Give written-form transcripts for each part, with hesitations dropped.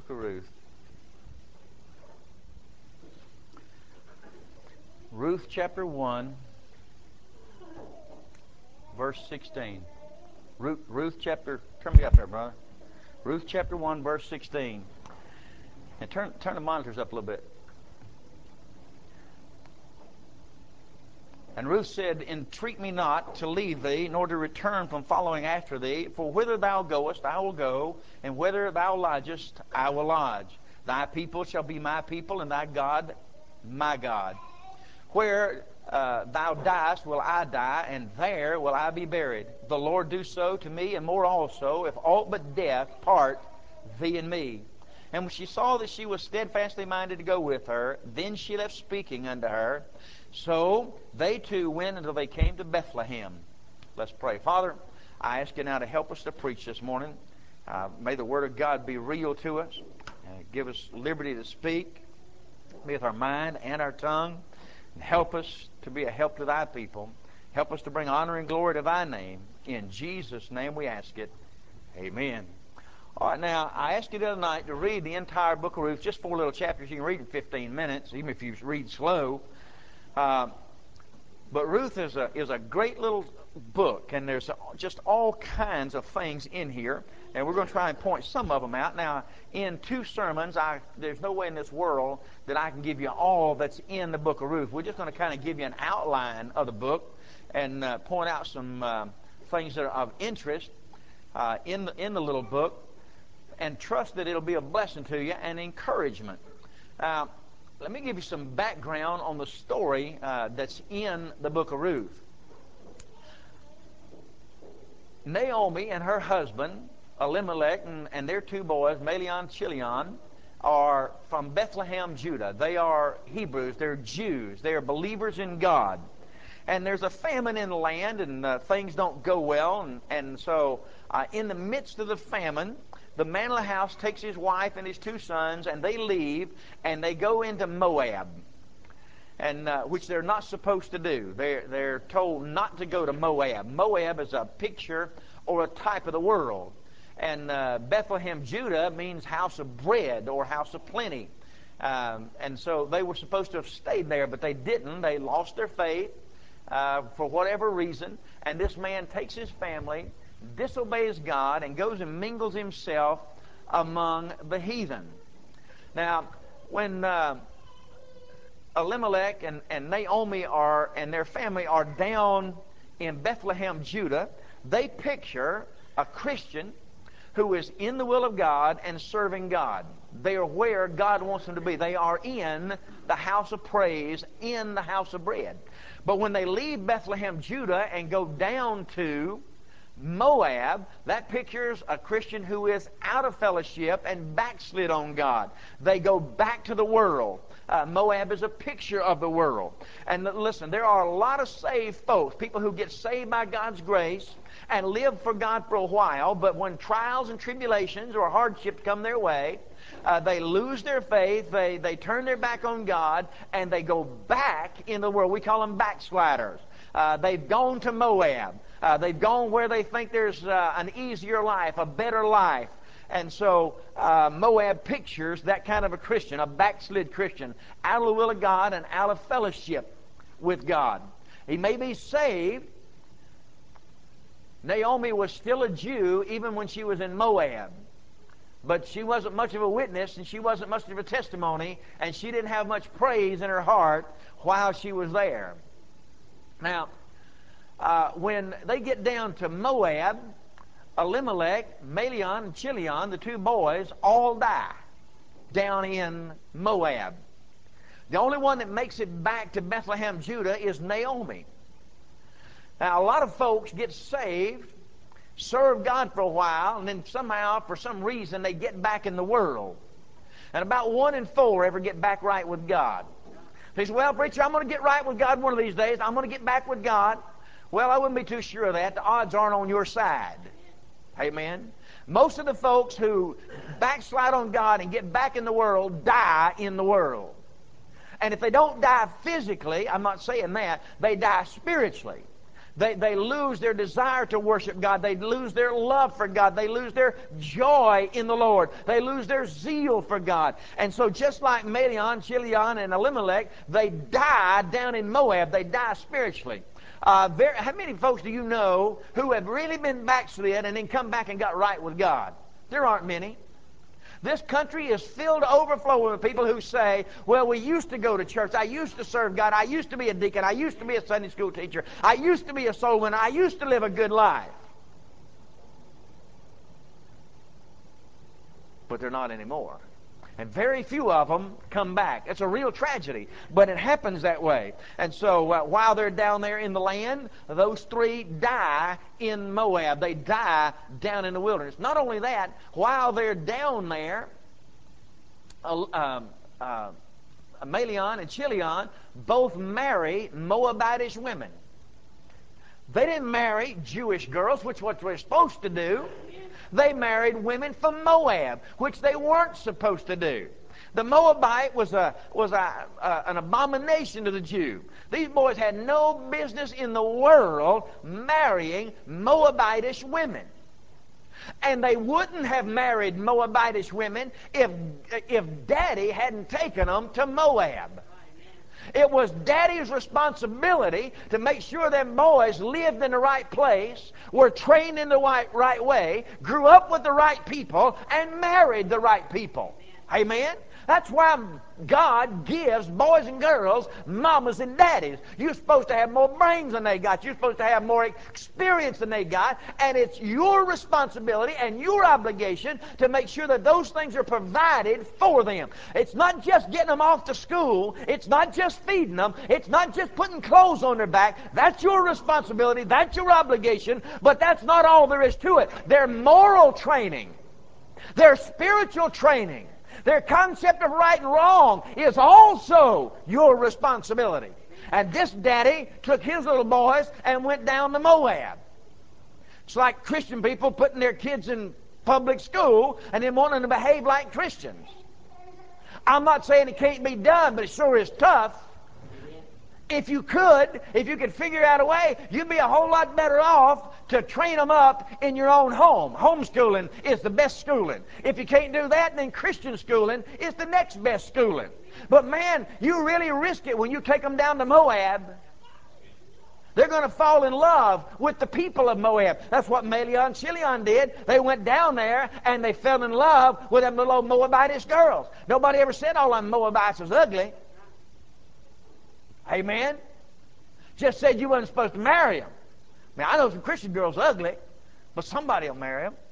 Book of Ruth. Ruth chapter 1, verse 16. Ruth chapter, turn me up there, brother. Ruth chapter 1, verse 16. And turn the monitors up a little bit. And Ruth said, Entreat me not to leave thee, nor to return from following after thee. For whither thou goest, I will go, and whither thou lodgest, I will lodge. Thy people shall be my people, and thy God, my God. Where thou diest will I die, and there will I be buried. The Lord do so to me, and more also, if aught but death part thee and me. And when she saw that she was steadfastly minded to go with her, then she left speaking unto her. So they two went until they came to Bethlehem. Let's pray. Father, I ask you now to help us to preach this morning. May the Word of God be real to us. Give us liberty to speak with our mind and our tongue. And help us to be a help to thy people. Help us to bring honor and glory to thy name. In Jesus' name we ask it. Amen. All right, now, I asked you the other night to read the entire book of Ruth, just 4 little chapters. You can read in 15 minutes, even if you read slow. But Ruth is a great little book, and there's just all kinds of things in here, and we're going to try and point some of them out. Now, in 2 sermons, there's no way in this world that I can give you all that's in the book of Ruth. We're just going to kind of give you an outline of the book and point out some things that are of interest in the little book, and trust that it'll be a blessing to you and encouragement. Let me give you some background on the story that's in the book of Ruth. Naomi and her husband, Elimelech, and their 2 boys, Mahlon and Chilion, are from Bethlehem, Judah. They are Hebrews. They're Jews. They are believers in God. And there's a famine in the land, and things don't go well. And so in the midst of the famine, the man of the house takes his wife and his 2 sons, and they leave, and they go into Moab, and which they're not supposed to do. They're told not to go to Moab. Moab is a picture or a type of the world. And Bethlehem, Judah means house of bread or house of plenty. And so they were supposed to have stayed there, but they didn't. They lost their faith for whatever reason. And this man takes his family, disobeys God, and goes and mingles himself among the heathen. Now, when Elimelech and Naomi and their family are down in Bethlehem, Judah, they picture a Christian who is in the will of God and serving God. They are where God wants them to be. They are in the house of praise, in the house of bread. But when they leave Bethlehem, Judah, and go down to Moab, that pictures a Christian who is out of fellowship and backslid on God. They go back to the world. Moab is a picture of the world. And listen, there are a lot of saved folks, people who get saved by God's grace and live for God for a while, but when trials and tribulations or hardships come their way, they lose their faith, they turn their back on God, and they go back in the world. We call them backsliders. They've gone to Moab. They've gone where they think there's an easier life, a better life. And so Moab pictures that kind of a Christian, a backslid Christian, out of the will of God and out of fellowship with God. He may be saved. Naomi was still a Jew even when she was in Moab. But she wasn't much of a witness, and she wasn't much of a testimony, and she didn't have much praise in her heart while she was there. Now, when they get down to Moab, Elimelech, Mahlon, and Chilion, the 2 boys, all die down in Moab. The only one that makes it back to Bethlehem, Judah, is Naomi. Now, a lot of folks get saved, serve God for a while, and then somehow, for some reason, they get back in the world. And about 1 in 4 ever get back right with God. They say, well, preacher, I'm going to get right with God one of these days. I'm going to get back with God. Well, I wouldn't be too sure of that. The odds aren't on your side. Amen. Most of the folks who backslide on God and get back in the world die in the world. And if they don't die physically, I'm not saying that, they die spiritually. They lose their desire to worship God. They lose their love for God. They lose their joy in the Lord. They lose their zeal for God. And so just like Madian, Chilion, and Elimelech, they die down in Moab. They die spiritually. How many folks do you know who have really been backslid and then come back and got right with God? There aren't many. This country is filled to overflowing with people who say, well, we used to go to church. I used to serve God. I used to be a deacon. I used to be a Sunday school teacher. I used to be a soul winner. I used to live a good life. But they're not anymore. And very few of them come back. It's a real tragedy, but it happens that way. And so while they're down there in the land, those three die in Moab. They die down in the wilderness. Not only that, while they're down there, Malion and Chilion both marry Moabitish women. They didn't marry Jewish girls, which is what they're supposed to do. They married women from Moab, which they weren't supposed to do. The Moabite was an abomination to the Jew. These boys had no business in the world marrying Moabitish women. And they wouldn't have married Moabitish women if Daddy hadn't taken them to Moab. It was Daddy's responsibility to make sure them boys lived in the right place, were trained in the right way, grew up with the right people, and married the right people. Amen? That's why God gives boys and girls mamas and daddies. You're supposed to have more brains than they got. You're supposed to have more experience than they got. And it's your responsibility and your obligation to make sure that those things are provided for them. It's not just getting them off to school. It's not just feeding them. It's not just putting clothes on their back. That's your responsibility. That's your obligation. But that's not all there is to it. Their moral training, their spiritual training, their concept of right and wrong is also your responsibility. And this daddy took his little boys and went down to Moab. It's like Christian people putting their kids in public school and then wanting them to behave like Christians. I'm not saying it can't be done, but it sure is tough. If you could figure out a way, you'd be a whole lot better off to train them up in your own home. Homeschooling is the best schooling. If you can't do that, then Christian schooling is the next best schooling. But man, you really risk it when you take them down to Moab. They're going to fall in love with the people of Moab. That's what Malion and Chilion did. They went down there and they fell in love with them little Moabitish girls. Nobody ever said all them Moabites was ugly. Amen? Just said you wasn't supposed to marry them. I mean, I know some Christian girls are ugly, but somebody will marry them.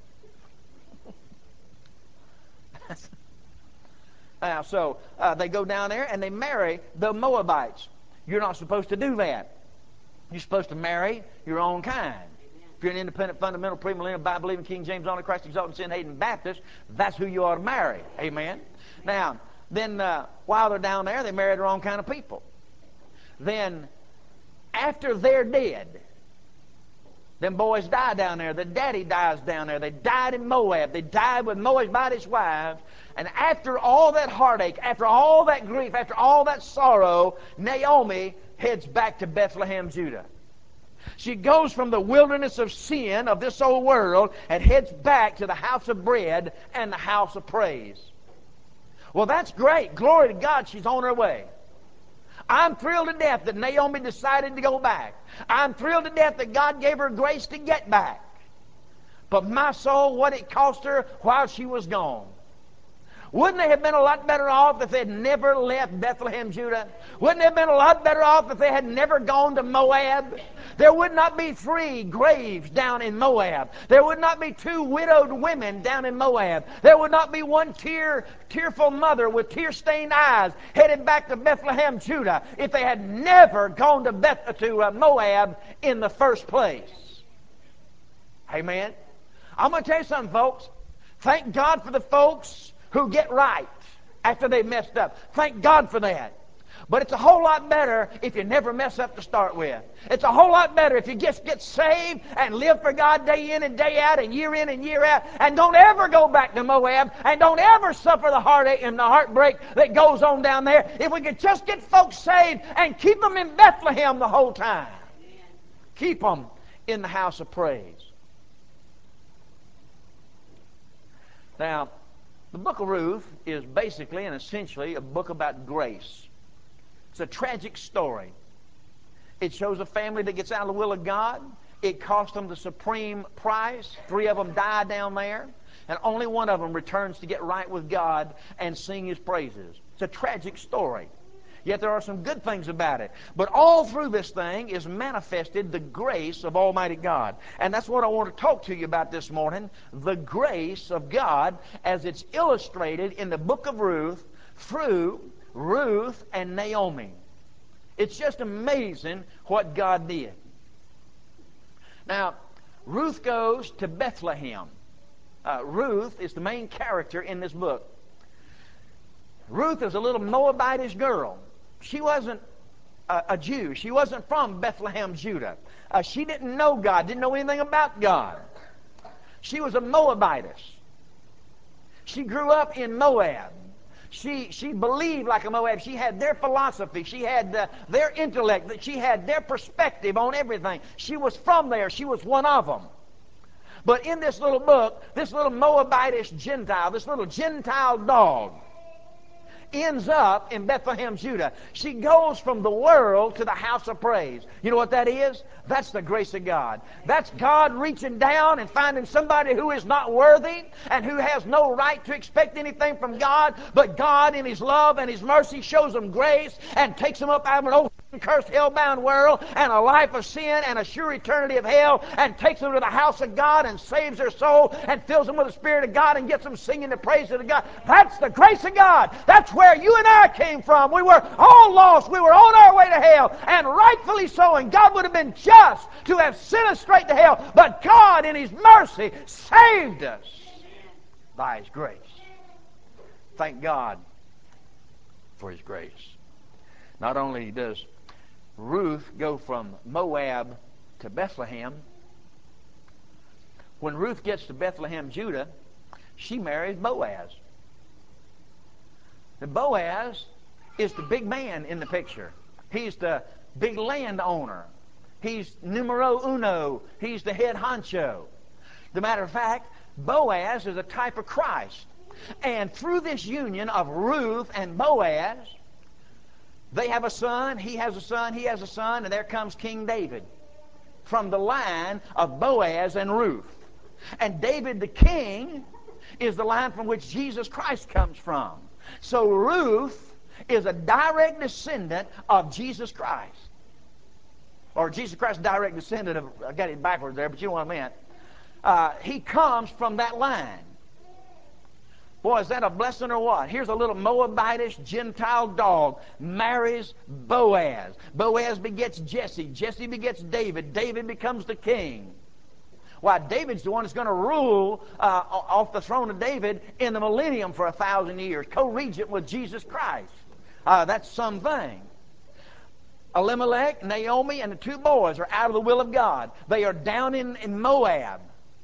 Now, so they go down there and they marry the Moabites. You're not supposed to do that. You're supposed to marry your own kind. If you're an independent, fundamental, premillennial, Bible-believing, King James only, Christ exalting, sin-hating Baptist, that's who you ought to marry. Amen? Now, then while they're down there, they marry their own kind of people. Then, after they're dead, them boys die down there. The daddy dies down there. They died in Moab. They died with Moabitish wives. And after all that heartache, after all that grief, after all that sorrow, Naomi heads back to Bethlehem, Judah. She goes from the wilderness of sin of this old world and heads back to the house of bread and the house of praise. Well, that's great. Glory to God, she's on her way. I'm thrilled to death that Naomi decided to go back. I'm thrilled to death that God gave her grace to get back. But my soul, what it cost her while she was gone. Wouldn't they have been a lot better off if they'd never left Bethlehem, Judah? Wouldn't they have been a lot better off if they had never gone to Moab? There would not be 3 graves down in Moab. There would not be 2 widowed women down in Moab. There would not be one tearful mother with tear-stained eyes headed back to Bethlehem, Judah, if they had never gone to Moab in the first place. Amen? I'm going to tell you something, folks. Thank God for the folks who get right after they messed up. Thank God for that. But it's a whole lot better if you never mess up to start with. It's a whole lot better if you just get saved and live for God day in and day out and year in and year out, and don't ever go back to Moab and don't ever suffer the heartache and the heartbreak that goes on down there. If we could just get folks saved and keep them in Bethlehem the whole time. Keep them in the house of praise. Now, the book of Ruth is basically and essentially a book about grace. It's a tragic story. It shows a family that gets out of the will of God. It cost them the supreme price. 3 of them die down there, and only one of them returns to get right with God and sing His praises. It's a tragic story. Yet there are some good things about it. But all through this thing is manifested the grace of Almighty God. And that's what I want to talk to you about this morning. The grace of God as it's illustrated in the book of Ruth through Ruth and Naomi. It's just amazing what God did. Now, Ruth goes to Bethlehem. Ruth is the main character in this book. Ruth is a little Moabitish girl. She wasn't a Jew. She wasn't from Bethlehem, Judah. She didn't know God, didn't know anything about God. She was a Moabitess. She grew up in Moab. She believed like a Moab. She had their philosophy. She had their intellect. She had their perspective on everything. She was from there. She was one of them. But in this little book, this little Moabitish Gentile, this little Gentile dog, ends up in Bethlehem, Judah. She goes from the world to the house of praise. You know what that is? That's the grace of God. That's God reaching down and finding somebody who is not worthy and who has no right to expect anything from God, but God in His love and His mercy shows them grace and takes them up out of an old cursed, hell-bound world and a life of sin and a sure eternity of hell, and takes them to the house of God and saves their soul and fills them with the Spirit of God and gets them singing the praise of God. That's the grace of God. That's where you and I came from. We were all lost. We were on our way to hell, and rightfully so, and God would have been just to have sent us straight to hell, but God in His mercy saved us by His grace. Thank God for His grace. Not only does Ruth go from Moab to Bethlehem, when Ruth gets to Bethlehem, Judah, she marries Boaz. The Boaz is the big man in the picture. He's the big landowner. He's numero uno. He's the head honcho. As a matter of fact, Boaz is a type of Christ. And through this union of Ruth and Boaz, they have a son, he has a son, he has a son, and there comes King David from the line of Boaz and Ruth. And David the king is the line from which Jesus Christ comes from. So Ruth is a direct descendant of Jesus Christ. Or Jesus Christ, direct descendant of, I got it backwards there, but you know what I meant. He comes from that line. Boy, is that a blessing or what? Here's a little Moabitish Gentile dog marries Boaz. Boaz begets Jesse. Jesse begets David. David becomes the king. Why, David's the one that's going to rule off the throne of David in the millennium for 1,000 years, co-regent with Jesus Christ. That's something. Elimelech, Naomi, and the 2 boys are out of the will of God. They are down in Moab.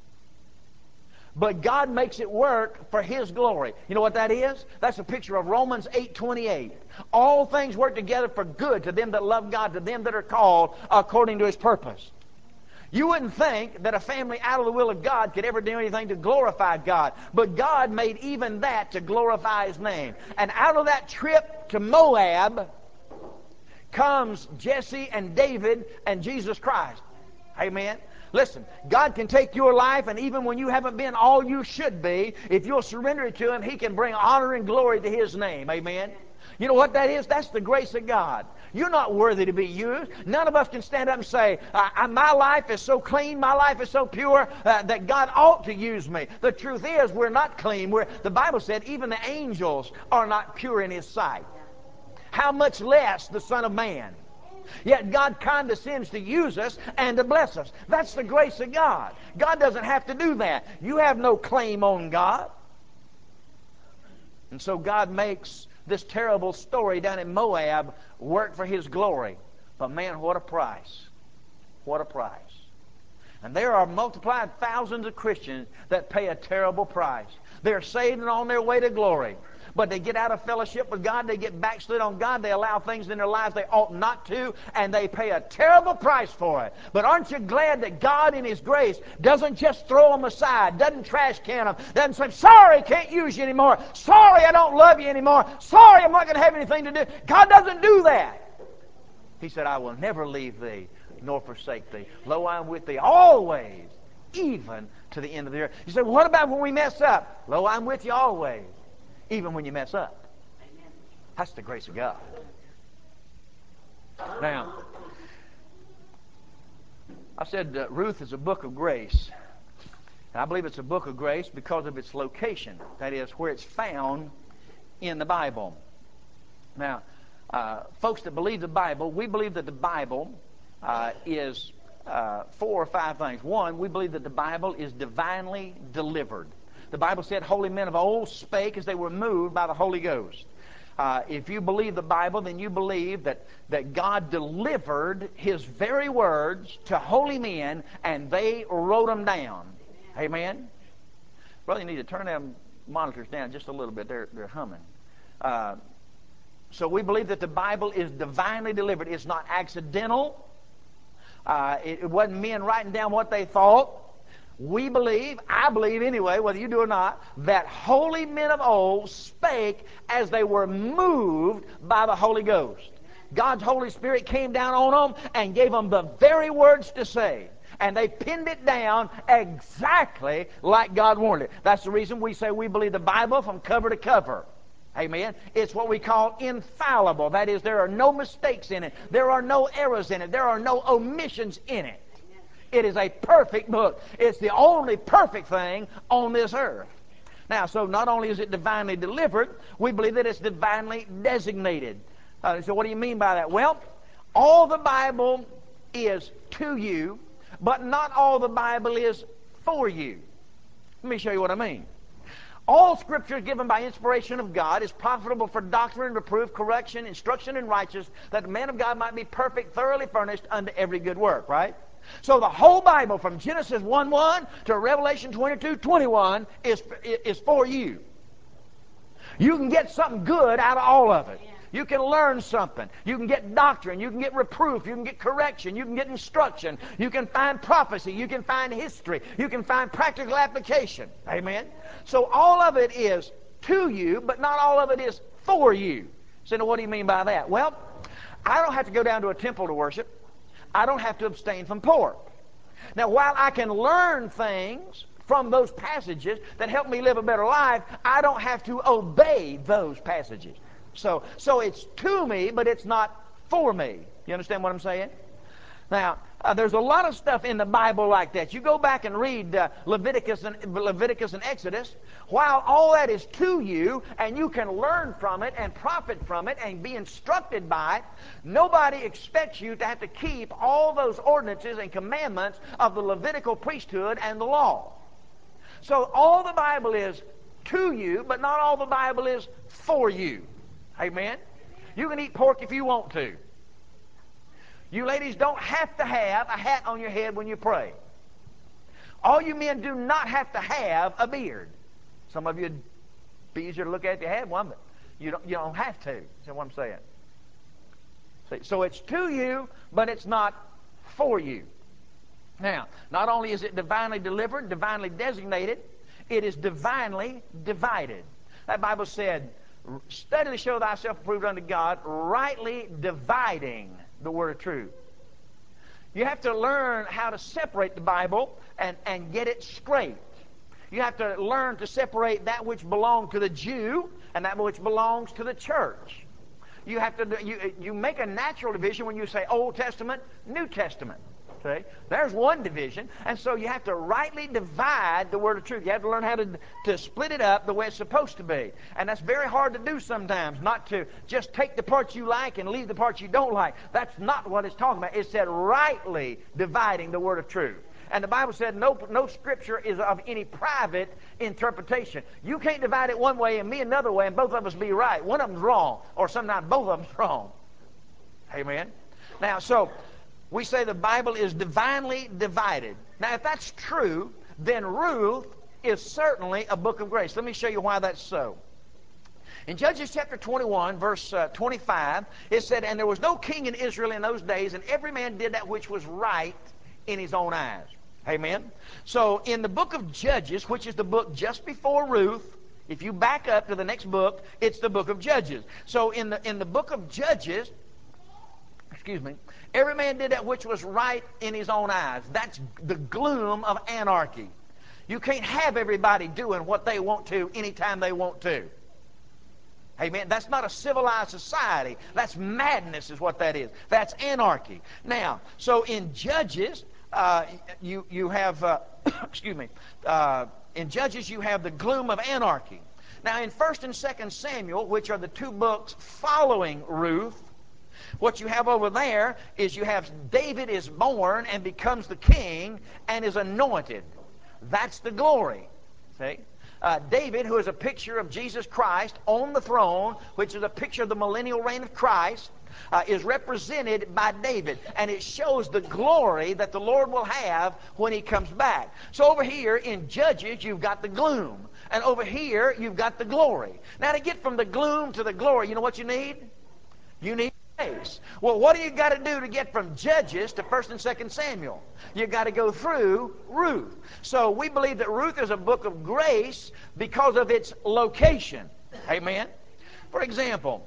But God makes it work for His glory. You know what that is? That's a picture of Romans 8:28. All things work together for good to them that love God, to them that are called according to His purpose. You wouldn't think that a family out of the will of God could ever do anything to glorify God. But God made even that to glorify His name. And out of that trip to Moab comes Jesse and David and Jesus Christ. Amen. Listen, God can take your life, and even when you haven't been all you should be, if you'll surrender it to Him, He can bring honor and glory to His name. Amen. You know what that is? That's the grace of God. You're not worthy to be used. None of us can stand up and say, my life is so clean, my life is so pure, that God ought to use me. The truth is, we're not clean. The Bible said even the angels are not pure in His sight. How much less the Son of Man? Yet God condescends to use us and to bless us. That's the grace of God. God doesn't have to do that. You have no claim on God. And so God makes this terrible story down in Moab work for His glory. But man, what a price. What a price. And there are multiplied thousands of Christians that pay a terrible price. They're saved and on their way to glory. But they get out of fellowship with God. They get backslid on God. They allow things in their lives they ought not to, and they pay a terrible price for it. But aren't you glad that God in His grace doesn't just throw them aside, doesn't trash can them, doesn't say, sorry, can't use you anymore. Sorry, I don't love you anymore. Sorry, I'm not going to have anything to do. God doesn't do that. He said, I will never leave thee nor forsake thee. Lo, I am with thee always, even to the end of the earth. You say, well, what about when we mess up? Lo, I'm with you always, even when you mess up. That's the grace of God. Now, I said Ruth is a book of grace. And I believe it's a book of grace because of its location. That is, where it's found in the Bible. Now, folks that believe the Bible, we believe that the Bible is 4 or 5 things. One, we believe that the Bible is divinely delivered. The Bible said holy men of old spake as they were moved by the Holy Ghost. If you believe the Bible, then you believe that God delivered His very words to holy men, and they wrote them down. Amen? Brother, you need to turn them monitors down just a little bit. They're humming. So we believe that the Bible is divinely delivered. It's not accidental. It wasn't men writing down what they thought. We believe, I believe anyway, whether you do or not, that holy men of old spake as they were moved by the Holy Ghost. God's Holy Spirit came down on them and gave them the very words to say. And they pinned it down exactly like God wanted it. That's the reason we say we believe the Bible from cover to cover. Amen. It's what we call infallible. That is, there are no mistakes in it. There are no errors in it. There are no omissions in it. It is a perfect book. It's the only perfect thing on this earth. Now, so not only is it divinely delivered, we believe that it's divinely designated. So what do you mean by that? Well, all the Bible is to you, but not all the Bible is for you. Let me show you what I mean. All Scripture given by inspiration of God is profitable for doctrine, reproof, correction, instruction in righteousness, that the man of God might be perfect, thoroughly furnished unto every good work, right? So the whole Bible from Genesis 1:1 to Revelation 22:21 is for you. You can get something good out of all of it. You can learn something. You can get doctrine. You can get reproof. You can get correction. You can get instruction. You can find prophecy. You can find history. You can find practical application. Amen? So all of it is to you, but not all of it is for you. So now what do you mean by that? Well, I don't have to go down to a temple to worship. I don't have to abstain from pork. Now, while I can learn things from those passages that help me live a better life, I don't have to obey those passages. So it's to me, but it's not for me. You understand what I'm saying? Now, there's a lot of stuff in the Bible like that. You go back and read Leviticus and Exodus. While all that is to you, and you can learn from it and profit from it and be instructed by it, nobody expects you to have to keep all those ordinances and commandments of the Levitical priesthood and the law. So all the Bible is to you, but not all the Bible is for you. Amen? You can eat pork if you want to. You ladies don't have to have a hat on your head when you pray. All you men do not have to have a beard. Some of you would be easier to look at if you had one, but you don't have to. That's what I'm saying. See, so it's to you, but it's not for you. Now, not only is it divinely delivered, divinely designated, it is divinely divided. That Bible said, study to show thyself approved unto God, rightly dividing the word of truth. You have to learn how to separate the Bible and get it straight. You have to learn to separate that which belongs to the Jew and that which belongs to the church. You have to you make a natural division when you say Old Testament, New Testament. See? There's one division, and so you have to rightly divide the word of truth. You have to learn how to split it up the way it's supposed to be. And that's very hard to do sometimes, not to just take the parts you like and leave the parts you don't like. That's not what it's talking about. It said rightly dividing the word of truth. And the Bible said no scripture is of any private interpretation. You can't divide it one way and me another way and both of us be right. One of them's wrong, or sometimes both of them's wrong. Amen? Now, so we say the Bible is divinely divided. Now, if that's true, then Ruth is certainly a book of grace. Let me show you why that's so. In Judges chapter 21, verse 25, it said, "And there was no king in Israel in those days, and every man did that which was right in his own eyes." Amen? So in the book of Judges, which is the book just before Ruth, if you back up to the next book, it's the book of Judges. So in the book of Judges, every man did that which was right in his own eyes. That's the gloom of anarchy. You can't have everybody doing what they want to anytime they want to. Amen. That's not a civilized society. That's madness is what that is. That's anarchy. Now, so in Judges, you have, in Judges you have the gloom of anarchy. Now in 1st and 2nd Samuel, which are the two books following Ruth, what you have over there is you have David is born and becomes the king and is anointed. That's the glory. See? David, who is a picture of Jesus Christ on the throne, which is a picture of the millennial reign of Christ, is represented by David. And it shows the glory that the Lord will have when He comes back. So over here in Judges, you've got the gloom. And over here, you've got the glory. Now to get from the gloom to the glory, you know what you need? You need grace. Well, what do you got to do to get from Judges to 1st and 2nd Samuel? You got to go through Ruth. So we believe that Ruth is a book of grace because of its location. Amen? For example,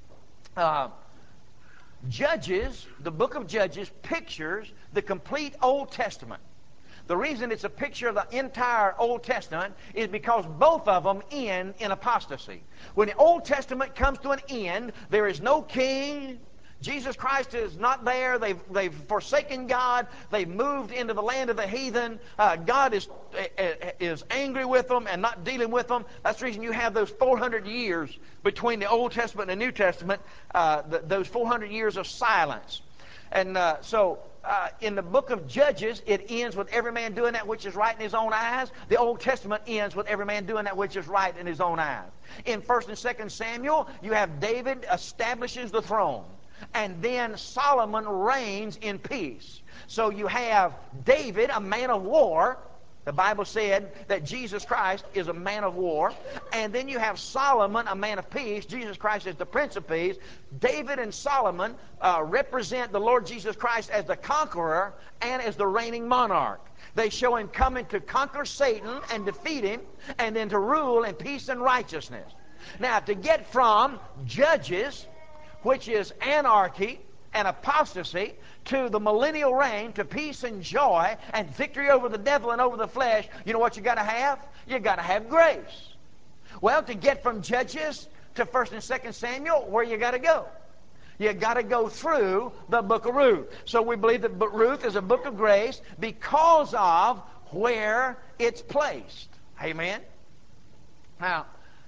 Judges, the book of Judges, pictures the complete Old Testament. The reason it's a picture of the entire Old Testament is because both of them end in apostasy. When the Old Testament comes to an end, there is no king. Jesus Christ is not there. They've forsaken God. They've moved into the land of the heathen. God is angry with them and not dealing with them. That's the reason you have those 400 years between the Old Testament and the New Testament, those 400 years of silence. And in the book of Judges, it ends with every man doing that which is right in his own eyes. The Old Testament ends with every man doing that which is right in his own eyes. In 1st and 2nd Samuel, you have David establishes the throne. And then Solomon reigns in peace. So you have David, a man of war. The Bible said that Jesus Christ is a man of war. And then you have Solomon, a man of peace. Jesus Christ is the Prince of Peace. David and Solomon represent the Lord Jesus Christ as the conqueror and as the reigning monarch. They show Him coming to conquer Satan and defeat him, and then to rule in peace and righteousness. Now, to get from Judges, which is anarchy and apostasy, to the millennial reign, to peace and joy and victory over the devil and over the flesh, you know what you got to have? You got to have grace. Well, to get from Judges to 1st and 2nd Samuel, where you got to go? You got to go through the book of Ruth. So we believe that Ruth is a book of grace because of where it's placed. Amen? Now,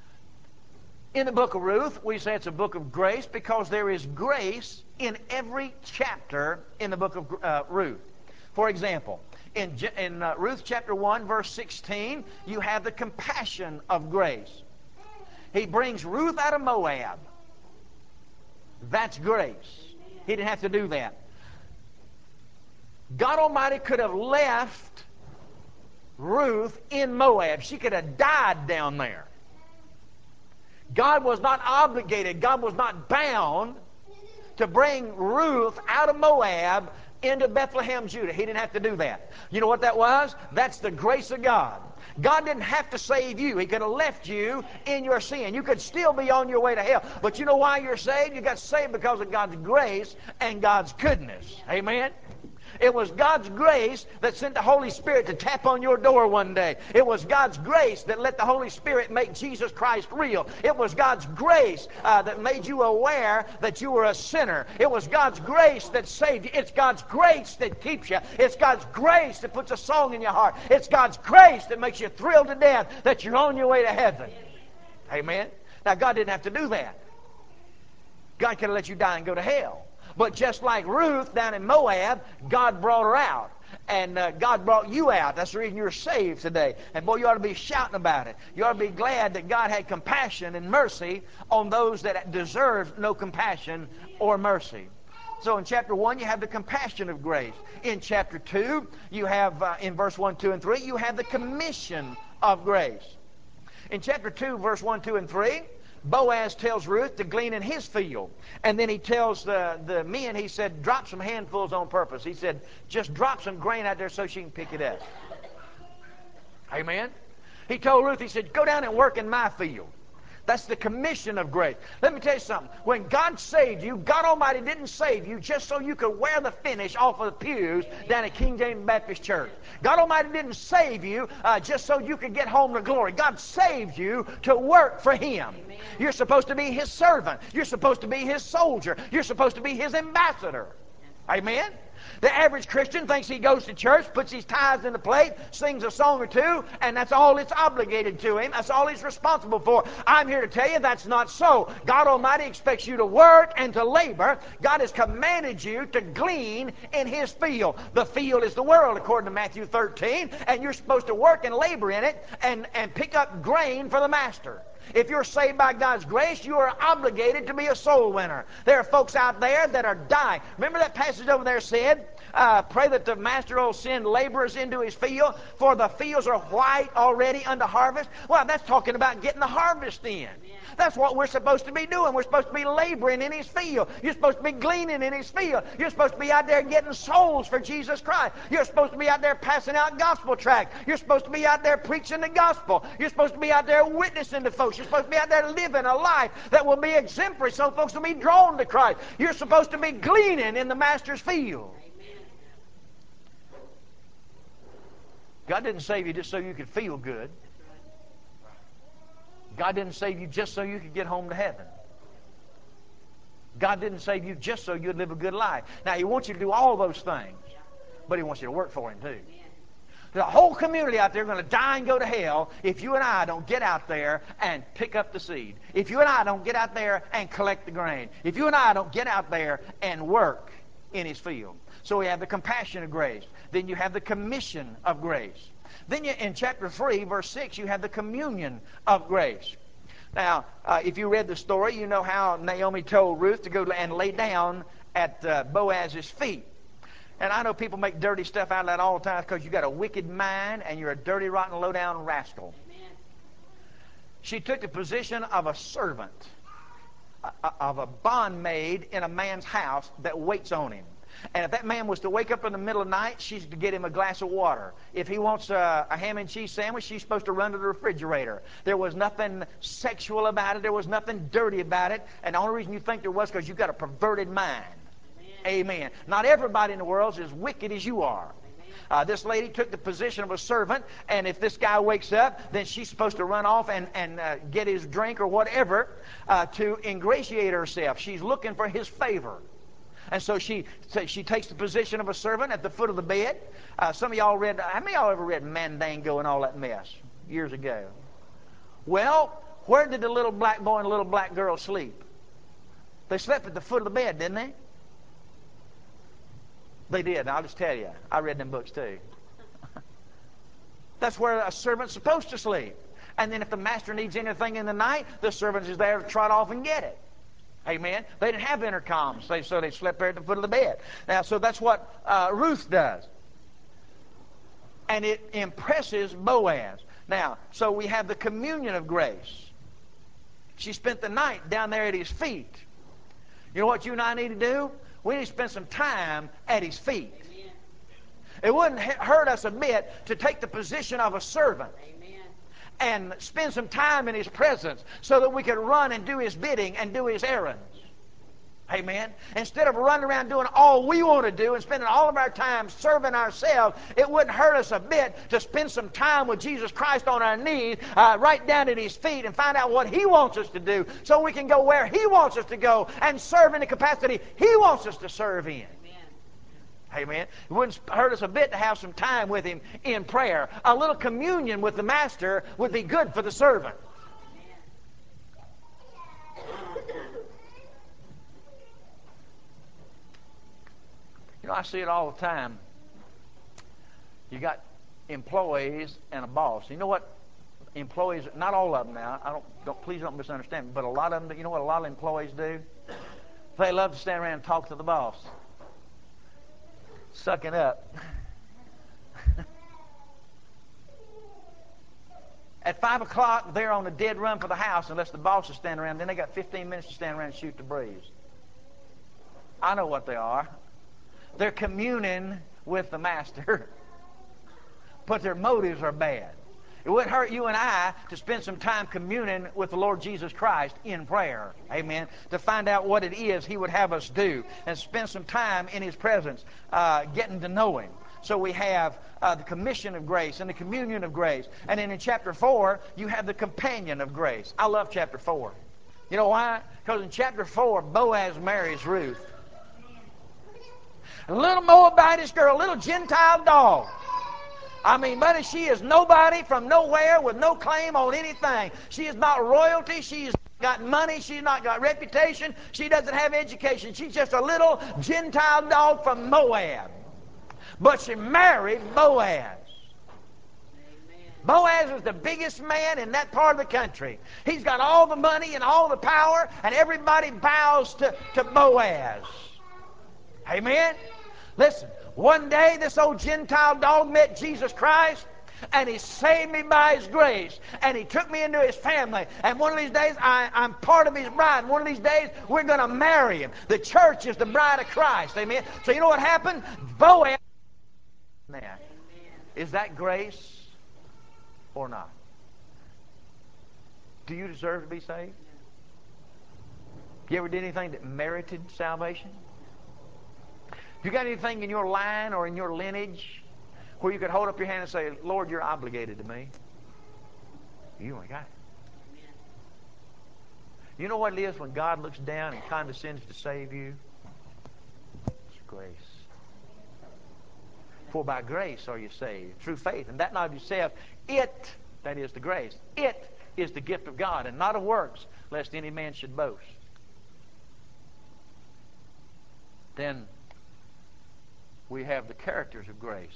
in the book of Ruth, we say it's a book of grace because there is grace in every chapter in the book of Ruth. For example, in Ruth chapter 1, verse 16, you have the compassion of grace. He brings Ruth out of Moab. That's grace. He didn't have to do that. God Almighty could have left Ruth in Moab. She could have died down there. God was not obligated, God was not bound to bring Ruth out of Moab into Bethlehem, Judah. He didn't have to do that. You know what that was? That's the grace of God. God didn't have to save you. He could have left you in your sin. You could still be on your way to hell. But you know why you're saved? You got saved because of God's grace and God's goodness. Amen? It was God's grace that sent the Holy Spirit to tap on your door one day. It was God's grace that let the Holy Spirit make Jesus Christ real. It was God's grace that made you aware that you were a sinner. It was God's grace that saved you. It's God's grace that keeps you. It's God's grace that puts a song in your heart. It's God's grace that makes you thrilled to death that you're on your way to heaven. Amen? Now, God didn't have to do that. God could have let you die and go to hell. But just like Ruth down in Moab, God brought her out. And God brought you out. That's the reason you're saved today. And boy, you ought to be shouting about it. You ought to be glad that God had compassion and mercy on those that deserved no compassion or mercy. So in chapter 1, you have the compassion of grace. In chapter 2, you have, in verse 1, 2, and 3, you have the commission of grace. In chapter 2, verse 1, 2, and 3, Boaz tells Ruth to glean in his field. And then he tells the men, he said, drop some handfuls on purpose. He said, just drop some grain out there so she can pick it up. Amen? He told Ruth, he said, go down and work in my field. That's the commission of grace. Let me tell you something. When God saved you, God Almighty didn't save you just so you could wear the finish off of the pews down at King James Baptist Church. God Almighty didn't save you just so you could get home to glory. God saved you to work for Him. Amen. You're supposed to be His servant. You're supposed to be His soldier. You're supposed to be His ambassador. Amen? The average Christian thinks he goes to church, puts his tithes in the plate, sings a song or two, and that's all it's obligated to him. That's all he's responsible for. I'm here to tell you that's not so. God Almighty expects you to work and to labor. God has commanded you to glean in His field. The field is the world, according to Matthew 13, and you're supposed to work and labor in it and pick up grain for the Master. If you're saved by God's grace, you are obligated to be a soul winner. There are folks out there that are dying. Remember that passage over there said, pray that the Master will send laborers into His field, for the fields are white already unto harvest. Well, that's talking about getting the harvest in. That's what we're supposed to be doing. We're supposed to be laboring in His field. You're supposed to be gleaning in His field. You're supposed to be out there getting souls for Jesus Christ. You're supposed to be out there passing out gospel tracts. You're supposed to be out there preaching the gospel. You're supposed to be out there witnessing to folks. You're supposed to be out there living a life that will be exemplary so folks will be drawn to Christ. You're supposed to be gleaning in the Master's field. God didn't save you just so you could feel good. God didn't save you just so you could get home to heaven. God didn't save you just so you'd live a good life. Now, He wants you to do all those things, but He wants you to work for Him too. There's a whole community out there going to die and go to hell if you and I don't get out there and pick up the seed. If you and I don't get out there and collect the grain. If you and I don't get out there and work in His field. So we have the compassion of grace. Then you have the commission of grace. Then in chapter 3, verse 6, you have the communion of grace. Now, if you read the story, you know how Naomi told Ruth to go and lay down at Boaz's feet. And I know people make dirty stuff out of that all the time because you got a wicked mind and you're a dirty, rotten, low-down rascal. Amen. She took the position of a servant, of a bondmaid in a man's house that waits on him. And if that man was to wake up in the middle of the night, she's to get him a glass of water. If he wants a ham and cheese sandwich, she's supposed to run to the refrigerator. There was nothing sexual about it. There was nothing dirty about it. And the only reason you think there was because you've got a perverted mind. Amen. Not everybody in the world is as wicked as you are. This lady took the position of a servant, and if this guy wakes up, then she's supposed to run off and get his drink or whatever to ingratiate herself. She's looking for his favor. And so she takes the position of a servant at the foot of the bed. Some of y'all read, how many of y'all ever read Mandango and all that mess years ago? Well, where did the little black boy and the little black girl sleep? They slept at the foot of the bed, didn't they? They did. I'll just tell you. I read them books too. That's where a servant's supposed to sleep. And then if the master needs anything in the night, the servant is there to trot off and get it. Amen. They didn't have intercoms, so they slept there at the foot of the bed. Now, so that's what Ruth does. And it impresses Boaz. Now, so we have the communion of grace. She spent the night down there at his feet. You know what you and I need to do? We need to spend some time at his feet. Amen. It wouldn't hurt us a bit to take the position of a servant. Amen. And spend some time in His presence so that we could run and do His bidding and do His errands. Amen. Instead of running around doing all we want to do and spending all of our time serving ourselves, it wouldn't hurt us a bit to spend some time with Jesus Christ on our knees, right down at His feet, and find out what He wants us to do so we can go where He wants us to go and serve in the capacity He wants us to serve in. Amen. It wouldn't hurt us a bit to have some time with Him in prayer. A little communion with the Master would be good for the servant. You know, I see it all the time. You got employees and a boss. You know what employees, not all of them now, please don't misunderstand me, but a lot of them, you know what a lot of employees do? They love to stand around and talk to the boss. Sucking up. At 5 o'clock, they're on a dead run for the house unless the boss is standing around. Then they got 15 minutes to stand around and shoot the breeze. I know what they are. They're communing with the master, but their motives are bad. It wouldn't hurt you and I to spend some time communing with the Lord Jesus Christ in prayer. Amen. To find out what it is He would have us do. And spend some time in His presence getting to know Him. So we have the commission of grace and the communion of grace. And then in chapter 4, you have the companion of grace. I love chapter 4. You know why? Because in chapter 4, Boaz marries Ruth. A little Moabitish girl, a little Gentile dog. I mean, buddy, she is nobody from nowhere with no claim on anything. She is not royalty. She's not got money. She's not got reputation. She doesn't have education. She's just a little Gentile dog from Moab. But she married Boaz. Boaz was the biggest man in that part of the country. He's got all the money and all the power, and everybody bows to Boaz. Amen? Listen, one day this old Gentile dog met Jesus Christ, and He saved me by His grace, and He took me into His family, and one of these days I'm part of His bride, and one of these days we're going to marry Him. The church is the bride of Christ. Amen? So you know what happened? Boaz. Is that grace or not? Do you deserve to be saved? You ever did anything that merited salvation? You got anything in your line or in your lineage where you could hold up your hand and say, Lord, you're obligated to me? You ain't got it. You know what it is when God looks down and condescends to save you? It's grace. For by grace are you saved, through faith, and that not of yourself. It, that is the grace, it is the gift of God, and not of works, lest any man should boast. Then we have the characters of grace.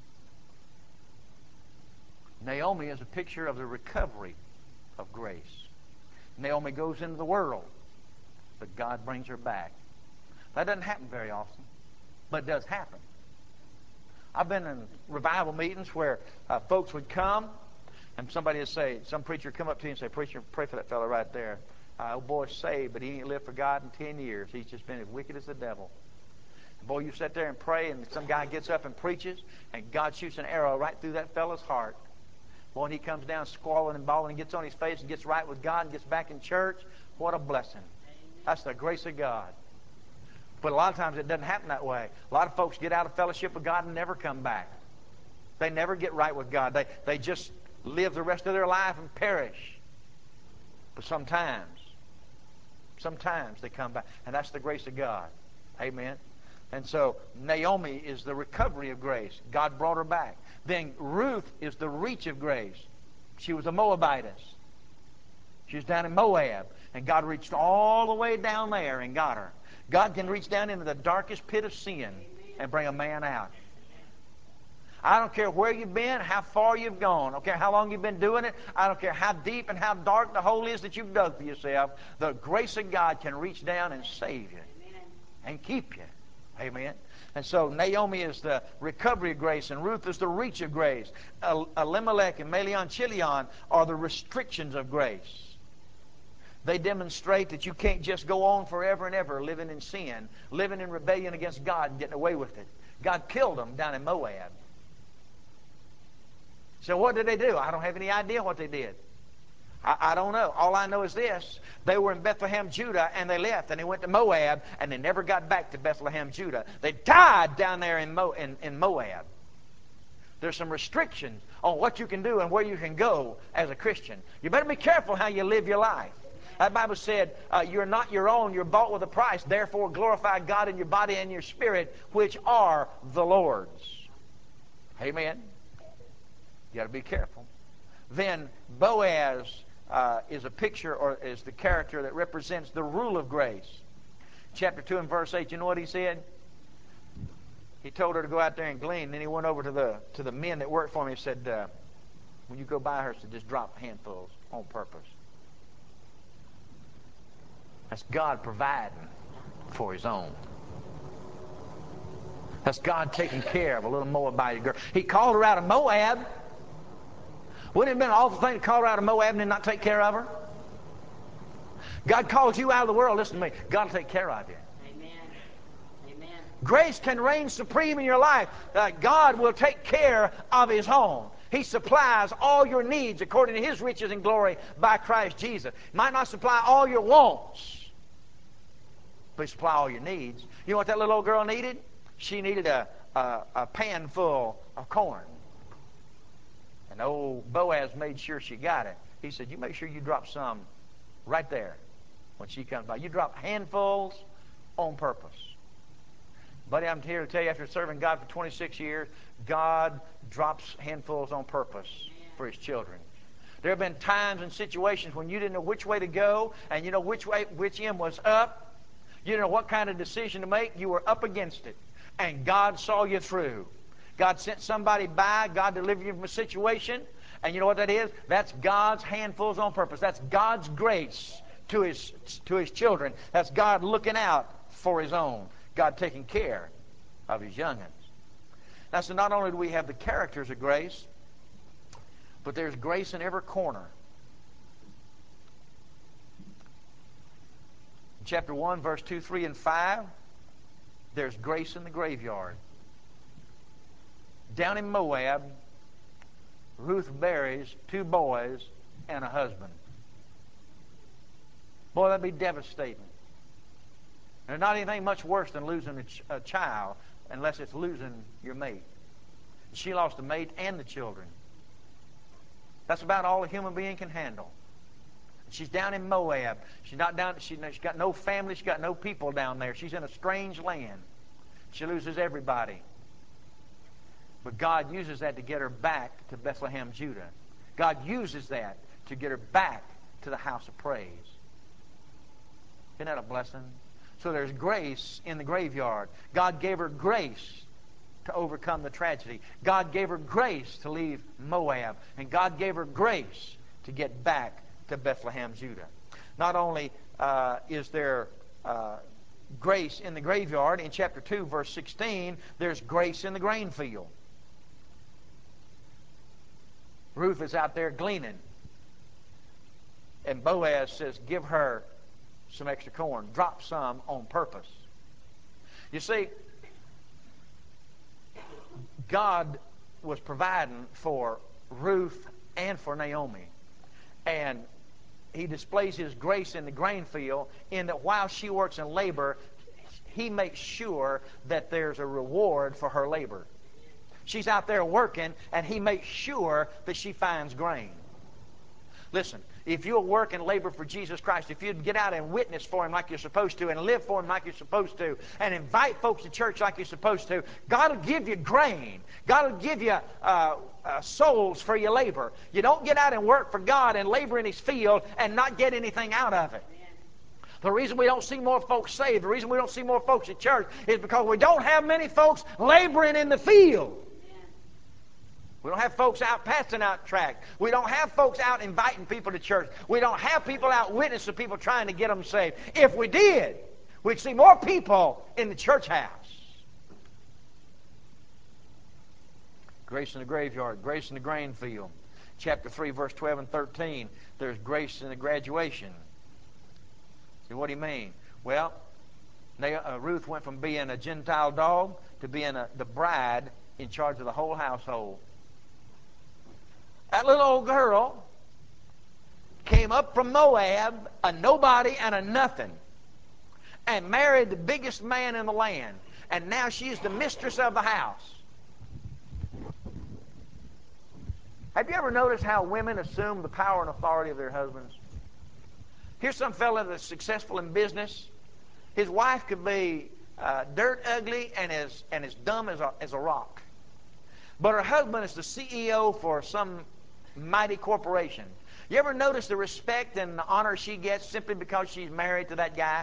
Naomi is a picture of the recovery of grace. Naomi goes into the world, but God brings her back. That doesn't happen very often, but it does happen. I've been in revival meetings where folks would come, and somebody would say, some preacher would come up to you and say, Preacher, pray for that fellow right there. Oh boy's saved, but he ain't lived for God in 10 years. He's just been as wicked as the devil. Boy, you sit there and pray, and some guy gets up and preaches, and God shoots an arrow right through that fellow's heart. Boy, and he comes down squalling and bawling and gets on his face and gets right with God and gets back in church. What a blessing. That's the grace of God. But a lot of times it doesn't happen that way. A lot of folks get out of fellowship with God and never come back. They never get right with God. They just live the rest of their life and perish. But sometimes they come back. And that's the grace of God. Amen. And so Naomi is the recovery of grace. God brought her back. Then Ruth is the reach of grace. She was a Moabitess. She was down in Moab. And God reached all the way down there and got her. God can reach down into the darkest pit of sin and bring a man out. I don't care where you've been, how far you've gone. I don't care how long you've been doing it. I don't care how deep and how dark the hole is that you've dug for yourself. The grace of God can reach down and save you and keep you. Amen. And so Naomi is the recovery of grace, and Ruth is the reach of grace. Elimelech and Mahlon Chilion are the restrictions of grace. They demonstrate that you can't just go on forever and ever living in sin, living in rebellion against God and getting away with it. God killed them down in Moab. So what did they do? I don't have any idea what they did. I don't know. All I know is this. They were in Bethlehem, Judah, and they left, and they went to Moab, and they never got back to Bethlehem, Judah. They died down there in Moab. There's some restrictions on what you can do and where you can go as a Christian. You better be careful how you live your life. That Bible said, you're not your own, you're bought with a price. Therefore glorify God in your body and your spirit, which are the Lord's. Amen. You got to be careful. Then Boaz is a picture, or is the character that represents the rule of grace. Chapter 2 and verse 8, you know what he said? He told her to go out there and glean. Then he went over to the men that worked for him and said, when you go by her, so just drop handfuls on purpose. That's God providing for His own. That's God taking care of a little Moabite girl. He called her out of Moab, Wouldn't it have been an awful thing to call her out of Moab and then not take care of her? God calls you out of the world. Listen to me. God will take care of you. Amen. Amen. Grace can reign supreme in your life. God will take care of His home. He supplies all your needs according to His riches and glory by Christ Jesus. He might not supply all your wants, but He supply all your needs. You know what that little old girl needed? She needed a pan full of corn. And old Boaz made sure she got it. He said, you make sure you drop some right there when she comes by. You drop handfuls on purpose. Buddy, I'm here to tell you, after serving God for 26 years, God drops handfuls on purpose for His children. There have been times and situations when you didn't know which way to go, and you know which end was up. You didn't know what kind of decision to make. You were up against it, and God saw you through. God sent somebody by. God delivered you from a situation, and you know what that is? That's God's handfuls on purpose. That's God's grace to His children. That's God looking out for His own. God taking care of His young'uns. Now, so not only do we have the characters of grace, but there's grace in every corner. In chapter 1, verse 2, 3, and 5, there's grace in the graveyard. Down in Moab, Ruth buries 2 boys and a husband. Boy, that'd be devastating. There's not anything much worse than losing a child unless it's losing your mate. She lost the mate and the children. That's about all a human being can handle. She's down in Moab. She's not down. She's got no family. She's got no people down there. She's in a strange land. She loses everybody. But God uses that to get her back to Bethlehem, Judah. God uses that to get her back to the house of praise. Isn't that a blessing? So there's grace in the graveyard. God gave her grace to overcome the tragedy. God gave her grace to leave Moab. And God gave her grace to get back to Bethlehem, Judah. Not only is there grace in the graveyard, in chapter 2, verse 16, there's grace in the grain field. Ruth is out there gleaning. And Boaz says, give her some extra corn. Drop some on purpose. You see, God was providing for Ruth and for Naomi. And He displays His grace in the grain field in that while she works in labor, He makes sure that there's a reward for her labor. She's out there working, and He makes sure that she finds grain. Listen, if you'll work and labor for Jesus Christ, if you'd get out and witness for Him like you're supposed to, and live for Him like you're supposed to, and invite folks to church like you're supposed to, God will give you grain. God will give you souls for your labor. You don't get out and work for God and labor in His field and not get anything out of it. The reason we don't see more folks saved, the reason we don't see more folks at church is because we don't have many folks laboring in the field. We don't have folks out passing out tracts. We don't have folks out inviting people to church. We don't have people out witnessing people trying to get them saved. If we did, we'd see more people in the church house. Grace in the graveyard, grace in the grain field. Chapter 3, verse 12 and 13, there's grace in the graduation. See, what do you mean? Well, Ruth went from being a Gentile dog to being the bride in charge of the whole household. That little old girl came up from Moab, a nobody and a nothing, and married the biggest man in the land. And now she's the mistress of the house. Have you ever noticed how women assume the power and authority of their husbands? Here's some fella that's successful in business. His wife could be dirt ugly and as dumb as a rock. But her husband is the CEO for some mighty corporation. You ever notice the respect and the honor she gets simply because she's married to that guy?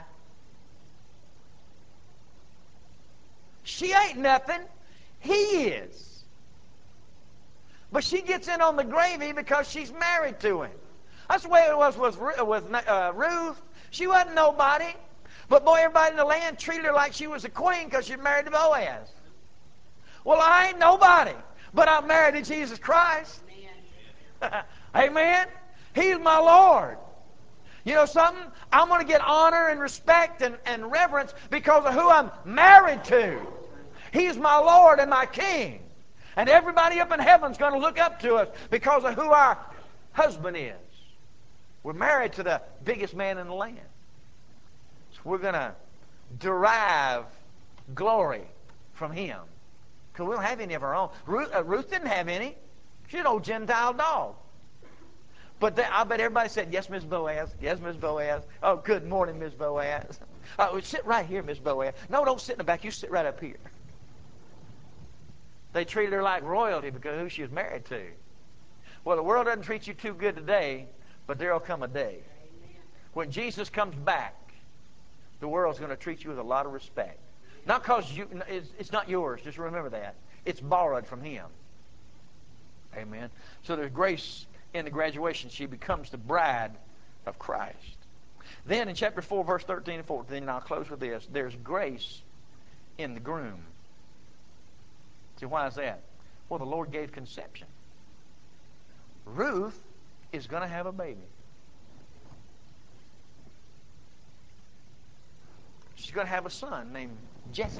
She ain't nothing. He is. But she gets in on the gravy because she's married to him. That's the way it was with Ruth. She wasn't nobody. But boy, everybody in the land treated her like she was a queen because she's married to Boaz. Well, I ain't nobody, but I'm married to Jesus Christ. Amen? He's my Lord. You know something? I'm going to get honor and respect and reverence because of who I'm married to. He's my Lord and my King. And everybody up in heaven's going to look up to us because of who our husband is. We're married to the biggest man in the land. So we're going to derive glory from him. Because we don't have any of our own. Ruth didn't have any. She's an old Gentile dog. But I bet everybody said, yes, Miss Boaz. Yes, Miss Boaz. Oh, good morning, Miss Boaz. Oh, sit right here, Miss Boaz. No, don't sit in the back. You sit right up here. They treated her like royalty because of who she was married to. Well, the world doesn't treat you too good today, but there will come a day. When Jesus comes back, the world's going to treat you with a lot of respect. Not because it's not yours. Just remember that. It's borrowed from him. Amen. So there's grace in the graduation. She becomes the bride of Christ. Then in chapter 4, verse 13 and 14, and I'll close with this, there's grace in the groom. See, why is that? Well, the Lord gave conception. Ruth is going to have a baby. She's going to have a son named Jesse.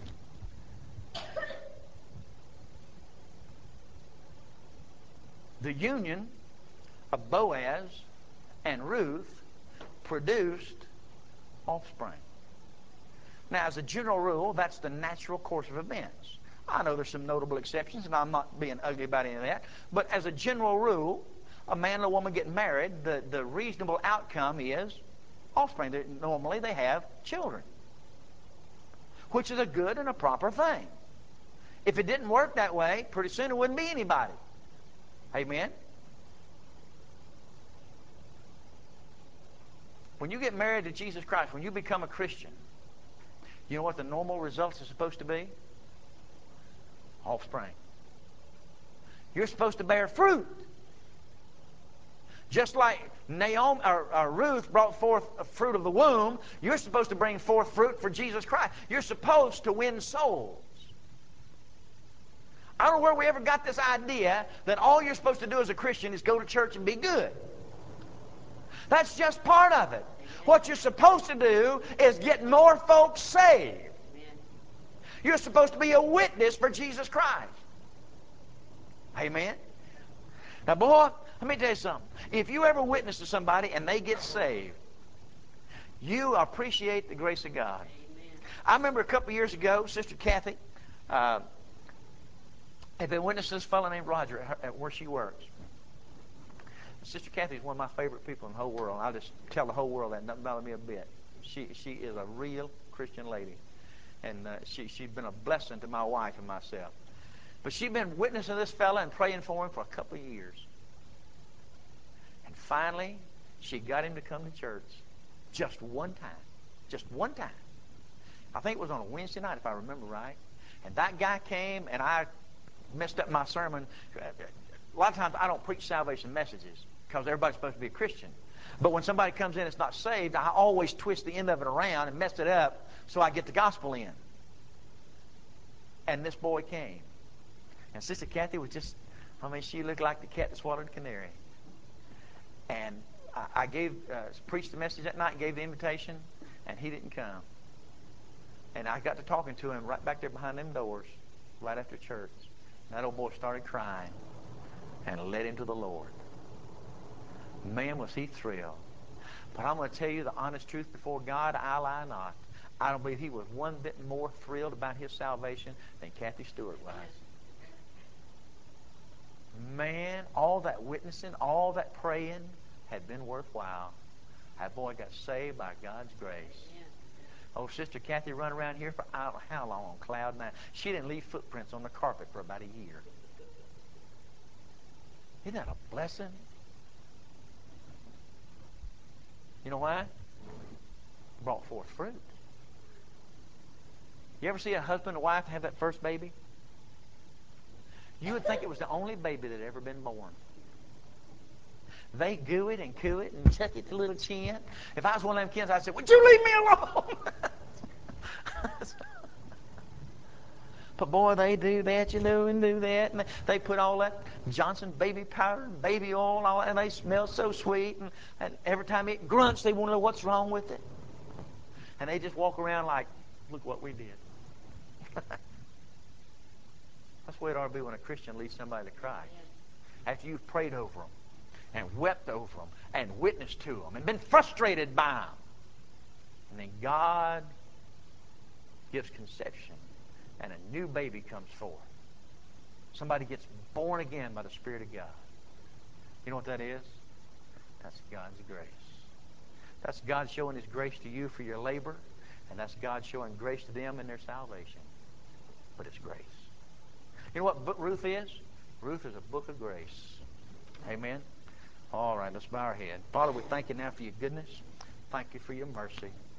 The union of Boaz and Ruth produced offspring. Now, as a general rule, that's the natural course of events. I know there's some notable exceptions, and I'm not being ugly about any of that. But as a general rule, a man and a woman get married, the reasonable outcome is offspring. Normally, they have children, which is a good and a proper thing. If it didn't work that way, pretty soon there wouldn't be anybody. Amen? When you get married to Jesus Christ, when you become a Christian, you know what the normal results are supposed to be? Offspring. You're supposed to bear fruit. Just like Naomi or Ruth brought forth a fruit of the womb, you're supposed to bring forth fruit for Jesus Christ. You're supposed to win souls. I don't know where we ever got this idea that all you're supposed to do as a Christian is go to church and be good. That's just part of it. What you're supposed to do is get more folks saved. You're supposed to be a witness for Jesus Christ. Amen? Now, boy, let me tell you something. If you ever witness to somebody and they get saved, you appreciate the grace of God. I remember a couple years ago, Sister Kathy had been witnessing this fellow named Roger at where she works. Sister Kathy is one of my favorite people in the whole world. I'll just tell the whole world that. It doesn't bother me a bit. She is a real Christian lady. And she'd been a blessing to my wife and myself. But she'd been witnessing this fella and praying for him for a couple of years. And finally, she got him to come to church just one time. Just one time. I think it was on a Wednesday night, if I remember right. And that guy came, and I messed up my sermon. A lot of times I don't preach salvation messages because everybody's supposed to be a Christian. But when somebody comes in that's not saved, I always twist the end of it around and mess it up so I get the gospel in. And this boy came. And Sister Kathy was just, she looked like the cat that swallowed a canary. And I preached the message that night and gave the invitation, and he didn't come. And I got to talking to him right back there behind them doors, right after church. And that old boy started crying and led him to the Lord. Man, was he thrilled. But I'm going to tell you the honest truth before God, I lie not. I don't believe he was one bit more thrilled about his salvation than Kathy Stewart was. Man, all that witnessing, all that praying had been worthwhile. That boy got saved by God's grace. Oh, Sister Kathy run around here for I don't know how long on cloud nine. She didn't leave footprints on the carpet for about a year. Isn't that a blessing? You know why? Brought forth fruit. You ever see a husband and wife have that first baby? You would think it was the only baby that had ever been born. They goo it and coo it and tuck its little chin. If I was one of them kids, I'd say, would you leave me alone? But boy, they do that, and do that. And they put all that Johnson baby powder and baby oil and all that, and they smell so sweet. And every time it grunts, they want to know what's wrong with it. And they just walk around like, look what we did. That's the way it ought to be when a Christian leads somebody to Christ. After you've prayed over them and wept over them and witnessed to them and been frustrated by them. And then God gives conception and a new baby comes forth. Somebody gets born again by the Spirit of God. You know what that is? That's God's grace. That's God showing His grace to you for your labor, and that's God showing grace to them in their salvation. But it's grace. You know what book Ruth is? Ruth is a book of grace. Amen? All right, let's bow our head. Father, we thank you now for your goodness. Thank you for your mercy.